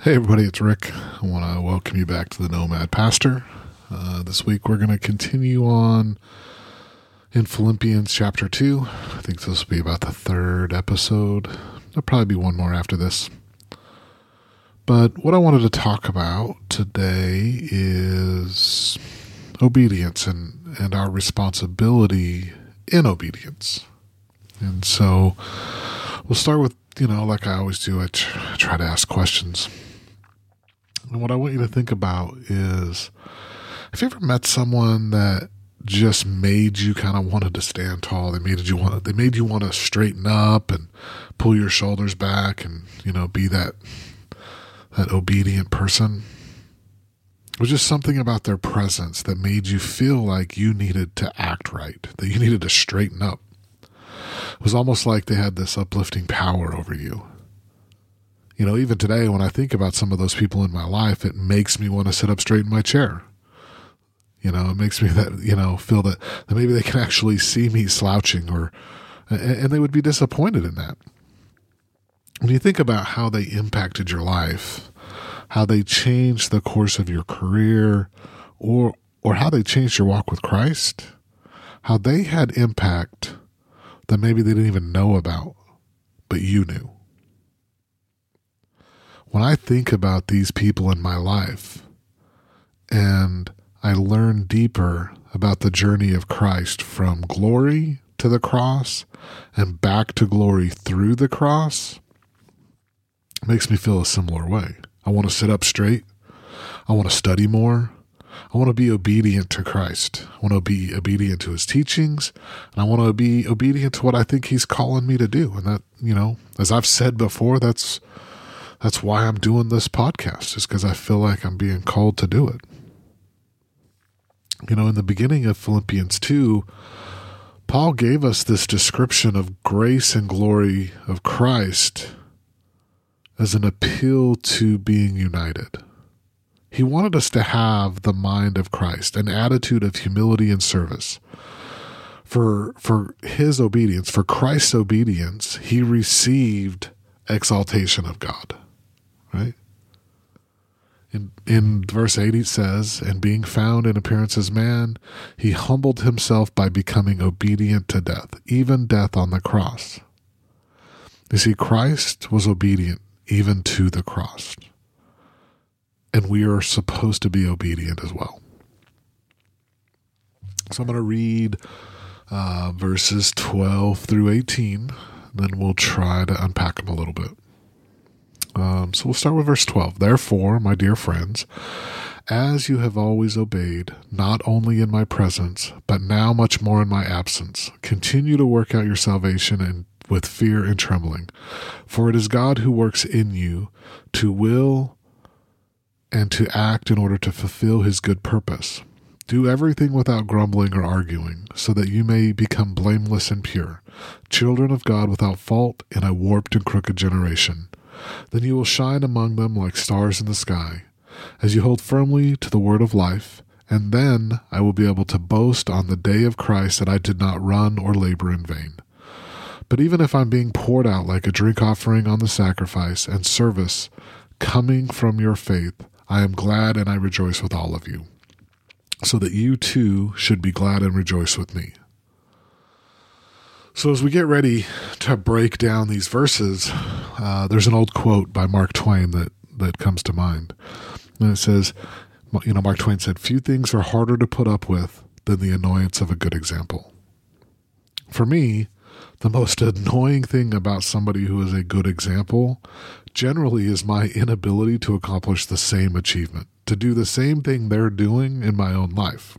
Hey everybody, it's Rick. I want to welcome you back to the Nomad Pastor. This week we're going to continue on in Philippians chapter 2. I think this will be about the third episode. There'll probably be one more after this. But what I wanted to talk about today is obedience and our responsibility in obedience. And so we'll start with, like I always do, I try to ask questions. And what I want you to think about is, have you ever met someone that just made you kind of wanted to stand tall? They made you want to straighten up and pull your shoulders back and, be that obedient person. It was just something about their presence that made you feel like you needed to act right, that you needed to straighten up. It was almost like they had this uplifting power over you. Even today when I think about some of those people in my life, it makes me want to sit up straight in my chair. It makes me feel that maybe they can actually see me slouching and they would be disappointed in that. When you think about how they impacted your life, how they changed the course of your career, or how they changed your walk with Christ, how they had impact that maybe they didn't even know about, but you knew. When I think about these people in my life and I learn deeper about the journey of Christ from glory to the cross and back to glory through the cross, it makes me feel a similar way. I want to sit up straight. I want to study more. I want to be obedient to Christ. I want to be obedient to his teachings. And I want to be obedient to what I think he's calling me to do. And that, as I've said before, that's why I'm doing this podcast, is because I feel like I'm being called to do it. In the beginning of Philippians 2, Paul gave us this description of grace and glory of Christ as an appeal to being united. He wanted us to have the mind of Christ, an attitude of humility and service. For his obedience, for Christ's obedience, he received exaltation of God. Right? In verse 8 it says, "And being found in appearance as man, he humbled himself by becoming obedient to death, even death on the cross." You see, Christ was obedient even to the cross. And we are supposed to be obedient as well. So I'm going to read verses 12 through 18, then we'll try to unpack them a little bit. So we'll start with verse 12. "Therefore, my dear friends, as you have always obeyed, not only in my presence, but now much more in my absence, continue to work out your salvation with fear and trembling. For it is God who works in you to will and to act in order to fulfill his good purpose. Do everything without grumbling or arguing, so that you may become blameless and pure, children of God without fault in a warped and crooked generation. Then you will shine among them like stars in the sky, as you hold firmly to the word of life, and then I will be able to boast on the day of Christ that I did not run or labor in vain. But even if I'm being poured out like a drink offering on the sacrifice and service coming from your faith, I am glad and I rejoice with all of you, so that you too should be glad and rejoice with me." So as we get ready to break down these verses, there's an old quote by Mark Twain that comes to mind. And it says, Mark Twain said, "Few things are harder to put up with than the annoyance of a good example." For me, the most annoying thing about somebody who is a good example generally is my inability to accomplish the same achievement, to do the same thing they're doing in my own life.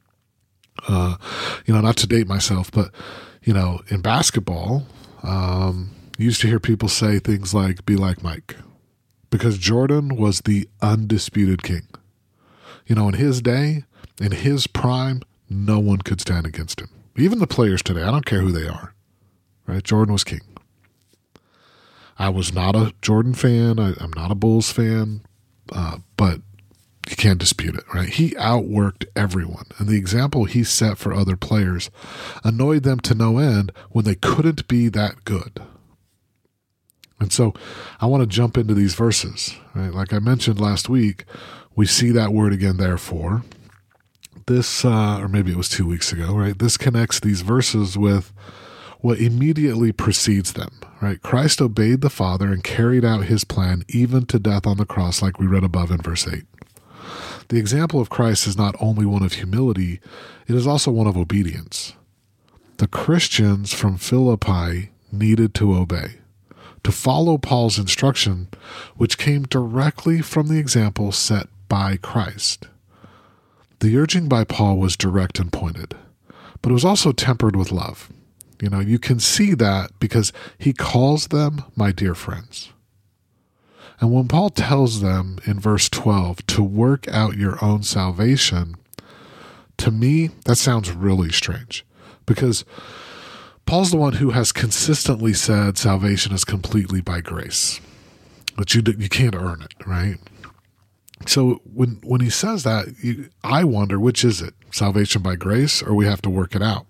Not to date myself, but, in basketball, you used to hear people say things like, "Be like Mike," because Jordan was the undisputed king. In his day, in his prime, no one could stand against him. Even the players today, I don't care who they are. Right? Jordan was king. I was not a Jordan fan. I'm not a Bulls fan, but you can't dispute it, right? He outworked everyone, and the example he set for other players annoyed them to no end when they couldn't be that good. And so I want to jump into these verses. Right? Like I mentioned last week, we see that word again, therefore. This, or maybe it was 2 weeks ago, right? This connects these verses with what immediately precedes them, right? Christ obeyed the Father and carried out his plan even to death on the cross, like we read above in verse 8. The example of Christ is not only one of humility, it is also one of obedience. The Christians from Philippi needed to obey, to follow Paul's instruction, which came directly from the example set by Christ. The urging by Paul was direct and pointed, but it was also tempered with love. You can see that because he calls them my dear friends. And when Paul tells them in verse 12 to work out your own salvation, to me, that sounds really strange because Paul's the one who has consistently said salvation is completely by grace, but you can't earn it, right? So when he says that, I wonder, which is it? Salvation by grace, or we have to work it out?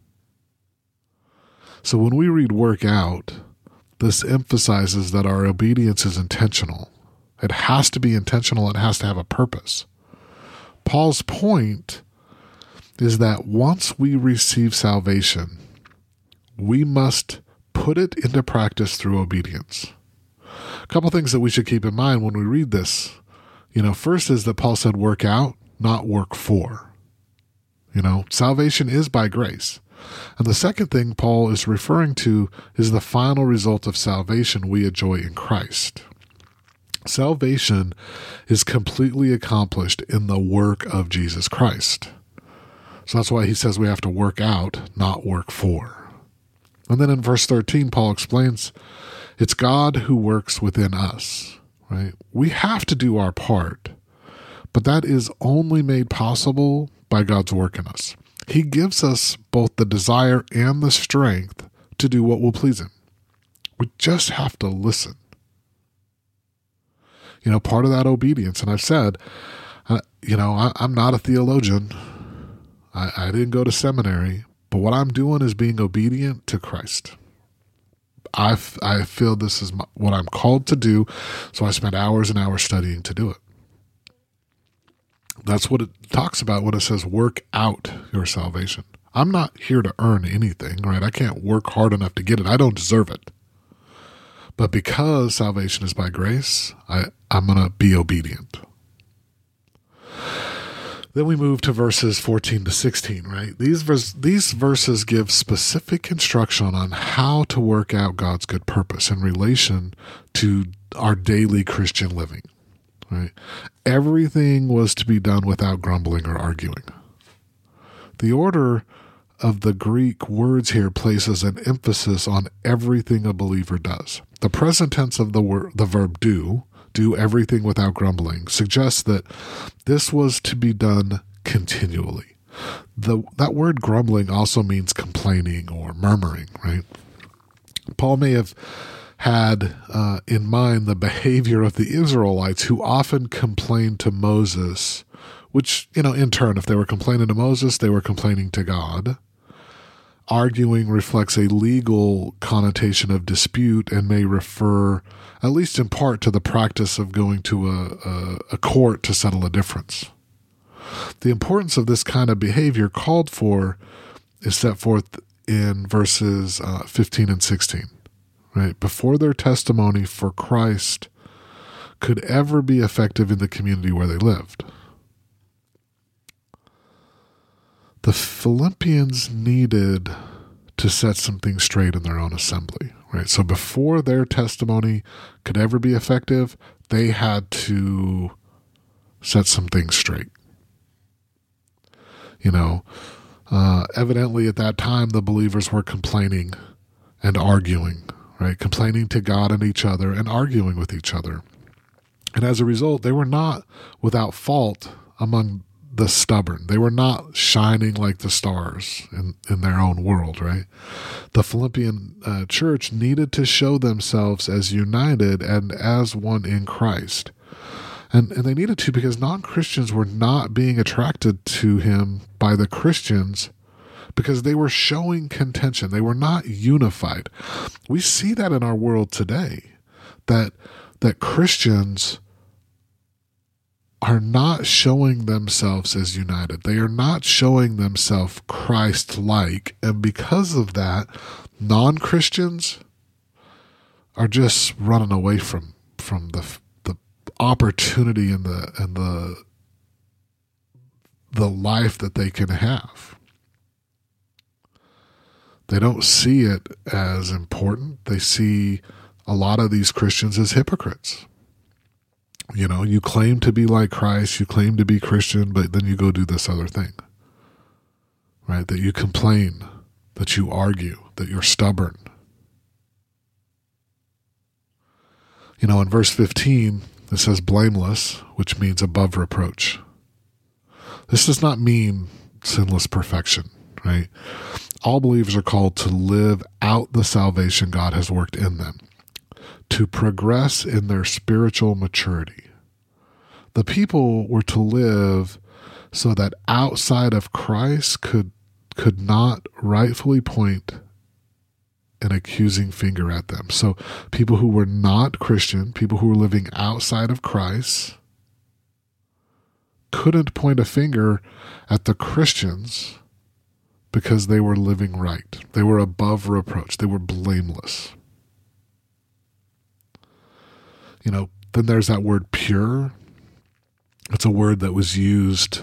So when we read work out, this emphasizes that our obedience is intentional. It has to be intentional. It has to have a purpose. Paul's point is that once we receive salvation, we must put it into practice through obedience. A couple things that we should keep in mind when we read this. First is that Paul said work out, not work for. Salvation is by grace. And the second thing Paul is referring to is the final result of salvation we enjoy in Christ. Salvation is completely accomplished in the work of Jesus Christ. So that's why he says we have to work out, not work for. And then in verse 13, Paul explains it's God who works within us. Right? We have to do our part, but that is only made possible by God's work in us. He gives us both the desire and the strength to do what will please him. We just have to listen. Part of that obedience, and I've said, I'm not a theologian. I didn't go to seminary, but what I'm doing is being obedient to Christ. I feel this is what I'm called to do, so I spend hours and hours studying to do it. That's what it talks about when it says work out your salvation. I'm not here to earn anything, right? I can't work hard enough to get it. I don't deserve it. But because salvation is by grace, I'm going to be obedient. Then we move to verses 14 to 16, right? These verses give specific instruction on how to work out God's good purpose in relation to our daily Christian living, right? Everything was to be done without grumbling or arguing. The order of the Greek words here places an emphasis on everything a believer does. The present tense of the verb do everything without grumbling, suggests that this was to be done continually. That word grumbling also means complaining or murmuring, right? Paul may have had in mind the behavior of the Israelites who often complained to Moses, which, in turn, if they were complaining to Moses, they were complaining to God. Arguing reflects a legal connotation of dispute and may refer, at least in part, to the practice of going to a court to settle a difference. The importance of this kind of behavior called for is set forth in verses 15 and 16. Right? Before their testimony for Christ could ever be effective in the community where they lived. The Philippians needed to set some things straight in their own assembly, right? So before their testimony could ever be effective, they had to set some things straight. Evidently at that time, the believers were complaining and arguing, right? Complaining to God and each other and arguing with each other. And as a result, they were not without fault among the stubborn. They were not shining like the stars in their own world, right? The Philippian church needed to show themselves as united and as one in Christ. And they needed to because non-Christians were not being attracted to him by the Christians because they were showing contention. They were not unified. We see that in our world today. that Christians are not showing themselves as united. They are not showing themselves Christ-like. And because of that, non-Christians are just running away from the opportunity and the life that they can have. They don't see it as important. They see a lot of these Christians as hypocrites. You know, you claim to be like Christ, you claim to be Christian, but then you go do this other thing, right? That you complain, that you argue, that you're stubborn. You know, in verse 15, it says blameless, which means above reproach. This does not mean sinless perfection, right? All believers are called to live out the salvation God has worked in them, to progress in their spiritual maturity. The people were to live so that outside of Christ could not rightfully point an accusing finger at them. So people who were not Christian, people who were living outside of Christ, couldn't point a finger at the Christians because they were living right. They were above reproach. They were blameless. You know, then there's that word pure. It's a word that was used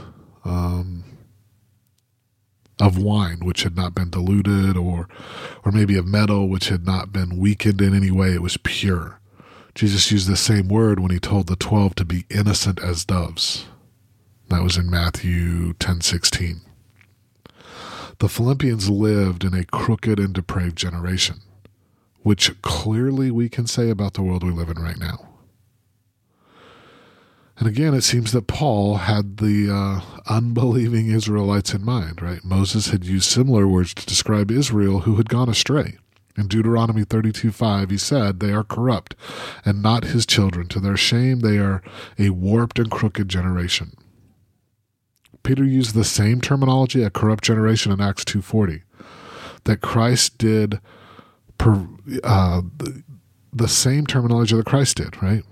of wine, which had not been diluted, or maybe of metal, which had not been weakened in any way. It was pure. Jesus used the same word when he told the 12 to be innocent as doves. That was in Matthew 10:16. The Philippians lived in a crooked and depraved generation, which clearly we can say about the world we live in right now. And again, it seems that Paul had the unbelieving Israelites in mind, right? Moses had used similar words to describe Israel who had gone astray. In Deuteronomy 32:5, he said, "They are corrupt and not his children. To their shame, they are a warped and crooked generation." Peter used the same terminology, a corrupt generation, in Acts 2:40, that Christ did, the same terminology that Christ did, right?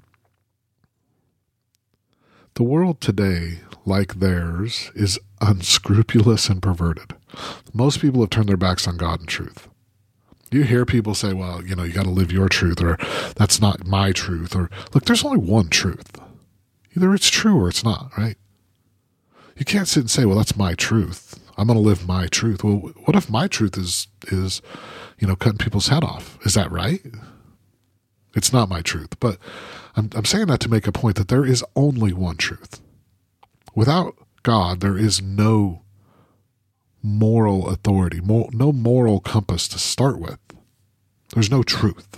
The world today, like theirs, is unscrupulous and perverted. Most people have turned their backs on God and truth. You hear people say, well, you know, you got to live your truth, or that's not my truth, or look, there's only one truth. Either it's true or it's not, right? You can't sit and say, well, that's my truth. I'm going to live my truth. Well, what if my truth is, you know, cutting people's head off? Is that right? It's not my truth. But I'm saying that to make a point that there is only one truth. Without God, there is no moral authority, no moral compass to start with. There's no truth.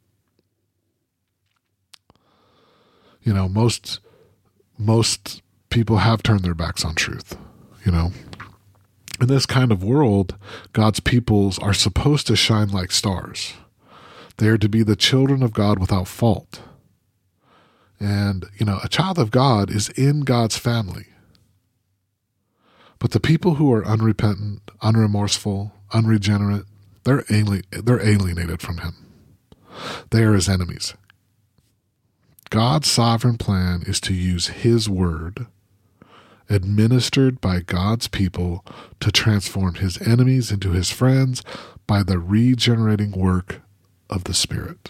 You know, most people have turned their backs on truth, you know. In this kind of world, God's peoples are supposed to shine like stars. They are to be the children of God without fault. And, you know, a child of God is in God's family. But the people who are unrepentant, unremorseful, unregenerate, they're alienated from him. They are his enemies. God's sovereign plan is to use his word, administered by God's people, to transform his enemies into his friends by the regenerating work of the Spirit.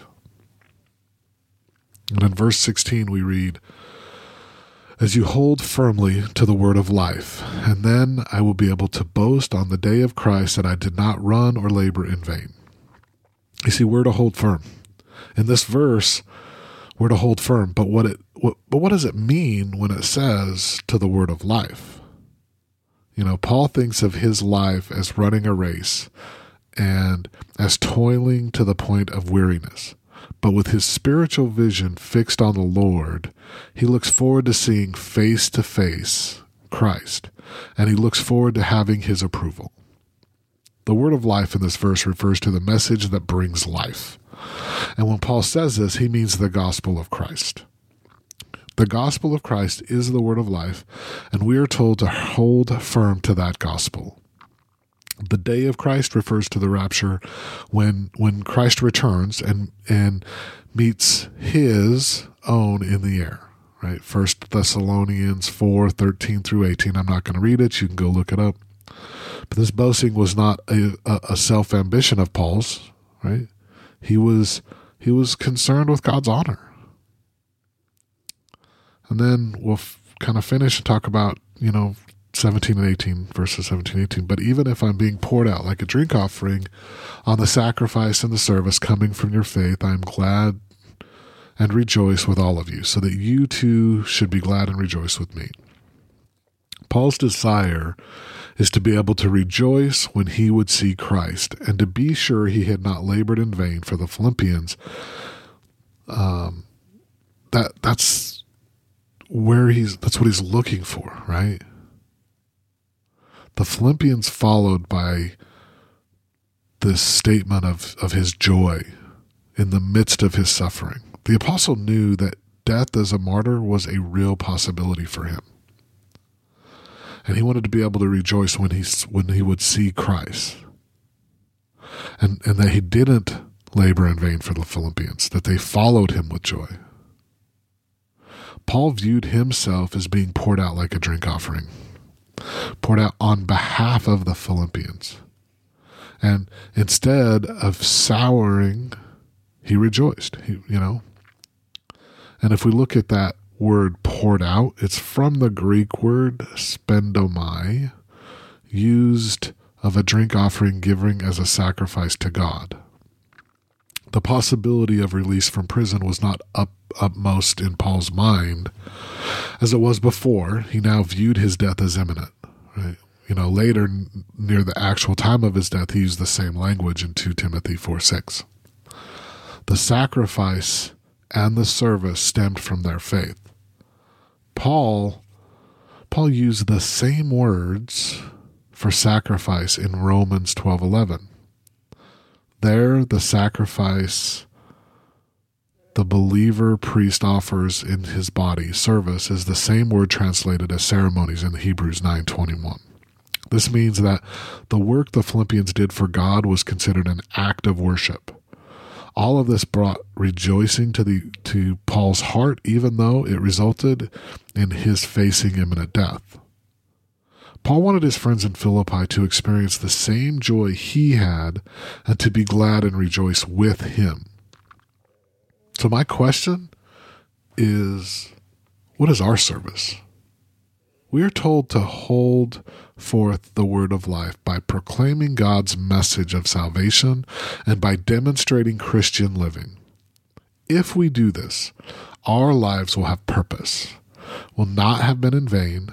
And in verse 16 we read, "As you hold firmly to the word of life, and then I will be able to boast on the day of Christ that I did not run or labor in vain." You see, we're to hold firm. In this verse, we're to hold firm. But what does it mean when it says to the word of life? You know, Paul thinks of his life as running a race and as toiling to the point of weariness. But with his spiritual vision fixed on the Lord, he looks forward to seeing face to face Christ, and he looks forward to having his approval. The word of life in this verse refers to the message that brings life. And when Paul says this, he means the gospel of Christ. The gospel of Christ is the word of life, and we are told to hold firm to that gospel. The day of Christ refers to the rapture when Christ returns and meets his own in the air. Right? 1 Thessalonians 4:13 through 18. I'm not going to read it. You can go look it up. But this boasting was not a self-ambition of Paul's. Right? He was concerned with God's honor. And then we'll kind of finish and talk about, 17 and 18, verses 17 and 18. But even if I'm being poured out like a drink offering on the sacrifice and the service coming from your faith, I am glad and rejoice with all of you, so that you too should be glad and rejoice with me. Paul's desire is to be able to rejoice when he would see Christ, and to be sure he had not labored in vain for the Philippians. That's what he's looking for, right? The Philippians followed by this statement of his joy in the midst of his suffering. The apostle knew that death as a martyr was a real possibility for him. And he wanted to be able to rejoice when he would see Christ. And that he didn't labor in vain for the Philippians, that they followed him with joy. Paul viewed himself as being poured out like a drink offering, poured out on behalf of the Philippians. And instead of souring, he rejoiced, And if we look at that word poured out, it's from the Greek word spendomai, used of a drink offering given as a sacrifice to God. The possibility of release from prison was not upmost in Paul's mind as it was before. He now viewed his death as imminent. Right? Later, near the actual time of his death, he used the same language in 2 Timothy 4:6. The sacrifice and the service stemmed from their faith. Paul used the same words for sacrifice in Romans 12:11. There, the sacrifice the believer priest offers in his body, service, is the same word translated as ceremonies in Hebrews 9:21. This means that the work the Philippians did for God was considered an act of worship. All of this brought rejoicing to Paul's heart, even though it resulted in his facing imminent death. Paul wanted his friends in Philippi to experience the same joy he had and to be glad and rejoice with him. So my question is, what is our service? We are told to hold forth the word of life by proclaiming God's message of salvation and by demonstrating Christian living. If we do this, our lives will have purpose, will not have been in vain,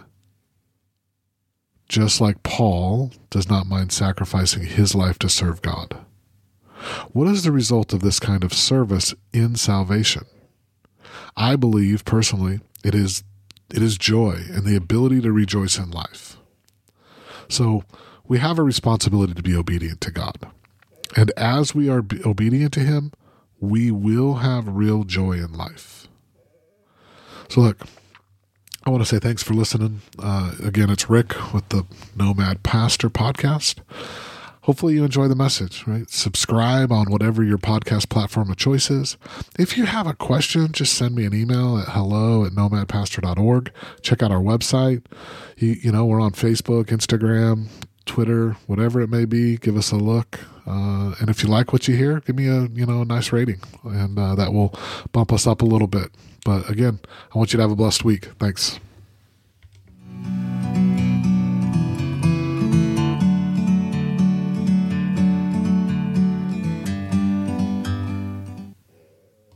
just like Paul does not mind sacrificing his life to serve God. What is the result of this kind of service in salvation? I believe, personally, it is joy and the ability to rejoice in life. So we have a responsibility to be obedient to God. And as we are obedient to him, we will have real joy in life. So look, I want to say thanks for listening. Again, it's Rick with the Nomad Pastor podcast. Hopefully you enjoy the message, right? Subscribe on whatever your podcast platform of choice is. If you have a question, just send me an email at hello@nomadpastor.org. Check out our website. We're on Facebook, Instagram, Twitter, whatever it may be. Give us a look. And if you like what you hear, give me a nice rating, and that will bump us up a little bit. But again, I want you to have a blessed week. Thanks.